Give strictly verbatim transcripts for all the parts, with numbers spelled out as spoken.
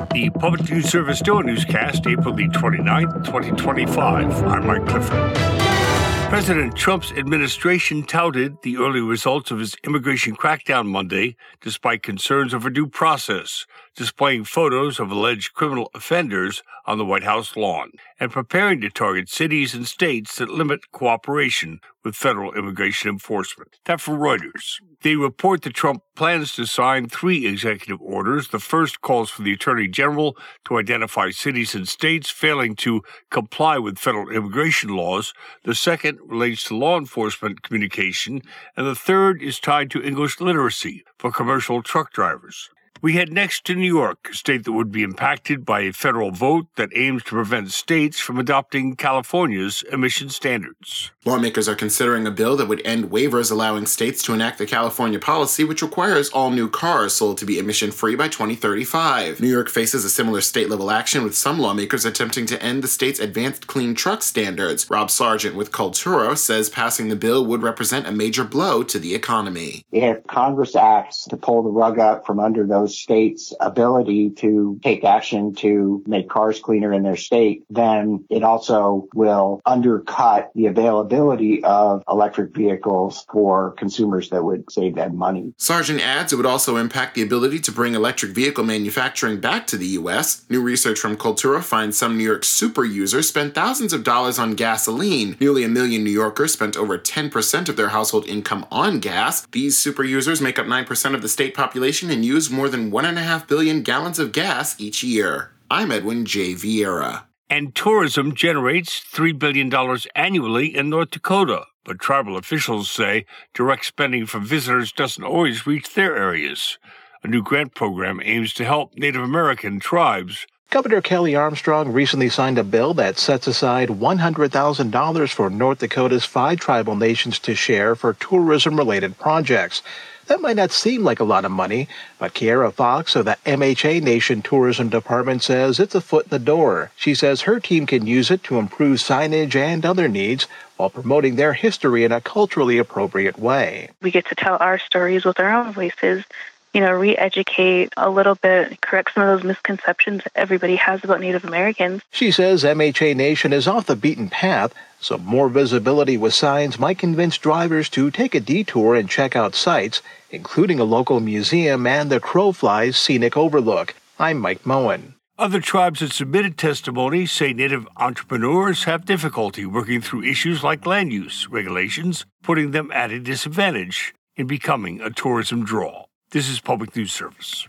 The Public News Service Doa Newscast, April the twenty-ninth, twenty twenty-five. I'm Mike Clifford. President Trump's administration touted the early results of his immigration crackdown Monday, despite concerns over due process, displaying photos of alleged criminal offenders on the White House lawn, and preparing to target cities and states that limit cooperation with federal immigration enforcement. That from Reuters. They report that Trump plans to sign three executive orders. The first calls for the Attorney General to identify cities and states failing to comply with federal immigration laws. The second relates to law enforcement communication. And the third is tied to English literacy for commercial truck drivers. We head next to New York, a state that would be impacted by a federal vote that aims to prevent states from adopting California's emission standards. Lawmakers are considering a bill that would end waivers allowing states to enact the California policy, which requires all new cars sold to be emission-free by twenty thirty-five. New York faces a similar state-level action, with some lawmakers attempting to end the state's advanced clean truck standards. Rob Sargent with Cultura says passing the bill would represent a major blow to the economy. If Congress acts to pull the rug out from under those states' ability to take action to make cars cleaner in their state, then it also will undercut the availability of electric vehicles for consumers that would save them money. Sargent adds it would also impact the ability to bring electric vehicle manufacturing back to the U S. New research from Cultura finds some New York super users spend thousands of dollars on gasoline. Nearly a million New Yorkers spent over ten percent of their household income on gas. These super users make up nine percent of the state population and use more than one and a half billion gallons of gas each year. I'm Edwin J. Vieira. And tourism generates three billion dollars annually in North Dakota. But tribal officials say direct spending from visitors doesn't always reach their areas. A new grant program aims to help Native American tribes. Governor Kelly Armstrong recently signed a bill that sets aside one hundred thousand dollars for North Dakota's five tribal nations to share for tourism-related projects. That might not seem like a lot of money, but Kiera Fox of the M H A Nation Tourism Department says it's a foot in the door. She says her team can use it to improve signage and other needs while promoting their history in a culturally appropriate way. We get to tell our stories with our own voices, you know, re-educate a little bit, correct some of those misconceptions everybody has about Native Americans. She says M H A Nation is off the beaten path, so more visibility with signs might convince drivers to take a detour and check out sites, including a local museum and the Crowflies Scenic Overlook. I'm Mike Moen. Other tribes that submitted testimony say Native entrepreneurs have difficulty working through issues like land use regulations, putting them at a disadvantage in becoming a tourism draw. This is Public News Service.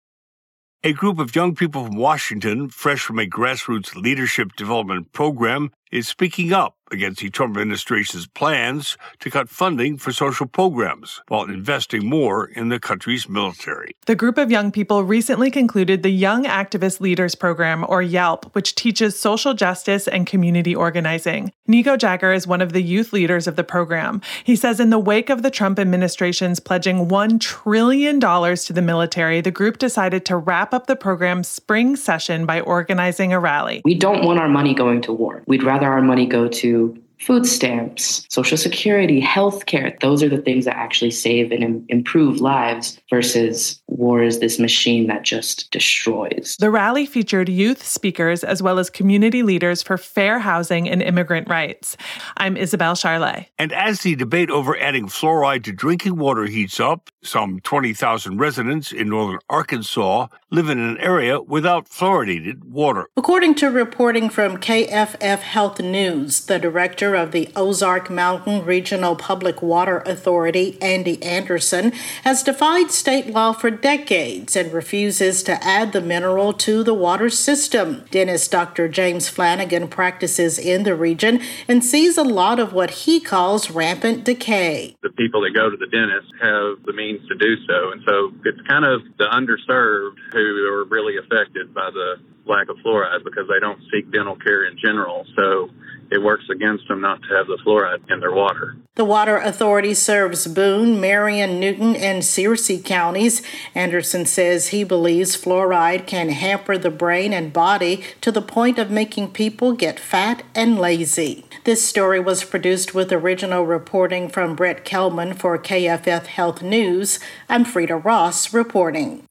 A group of young people from Washington, fresh from a grassroots leadership development program, is speaking up against the Trump administration's plans to cut funding for social programs while investing more in the country's military. The group of young people recently concluded the Young Activist Leaders Program, or YALP, which teaches social justice and community organizing. Nico Jagger is one of the youth leaders of the program. He says in the wake of the Trump administration's pledging one trillion dollars to the military, the group decided to wrap up the program's spring session by organizing a rally. We don't want our money going to war. We'd rather our money go to food stamps, Social Security, healthcare. Those are the things that actually save and im- improve lives versus war is this machine that just destroys. The rally featured youth speakers as well as community leaders for fair housing and immigrant rights. I'm Isabel Charlet. And as the debate over adding fluoride to drinking water heats up, some twenty thousand residents in northern Arkansas live in an area without fluoridated water. According to reporting from K F F Health News, the director of the Ozark Mountain Regional Public Water Authority, Andy Anderson, has defied state law for decades and refuses to add the mineral to the water system. Dentist Doctor James Flanagan practices in the region and sees a lot of what he calls rampant decay. The people that go to the dentist have the means to do so, and so it's kind of the underserved who are really affected by the lack of fluoride because they don't seek dental care in general. So it works against them not to have the fluoride in their water. The Water Authority serves Boone, Marion, Newton, and Searcy counties. Anderson says he believes fluoride can hamper the brain and body to the point of making people get fat and lazy. This story was produced with original reporting from Brett Kelman for K F F Health News. I'm Frida Ross reporting.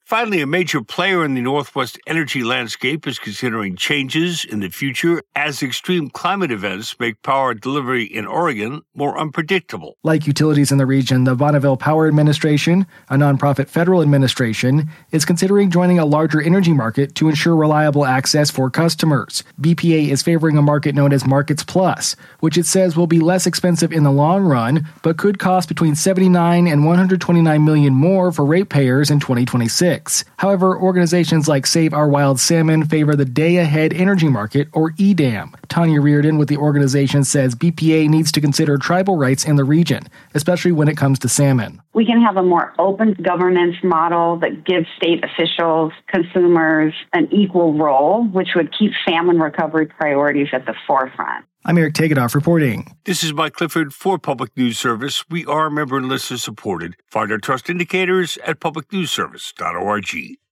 Finally, a major player in the Northwest energy landscape is considering changes in the future as extreme climate events make power delivery in Oregon more unpredictable. Like utilities in the region, the Bonneville Power Administration, a nonprofit federal administration, is considering joining a larger energy market to ensure reliable access for customers. B P A is favoring a market known as Markets Plus, which it says will be less expensive in the long run, but could cost between seventy-nine and one hundred twenty-nine million more for ratepayers in twenty twenty-six. However, organizations like Save Our Wild Salmon favor the Day-Ahead Energy Market, or E D A M. Tanya Reardon with the organization says B P A needs to consider tribal rights in the region, especially when it comes to salmon. We can have a more open governance model that gives state officials, consumers, an equal role, which would keep salmon recovery priorities at the forefront. I'm Eric Tegedoff reporting. This is Mike Clifford for Public News Service. We are member and listener supported. Find our trust indicators at public news service dot org.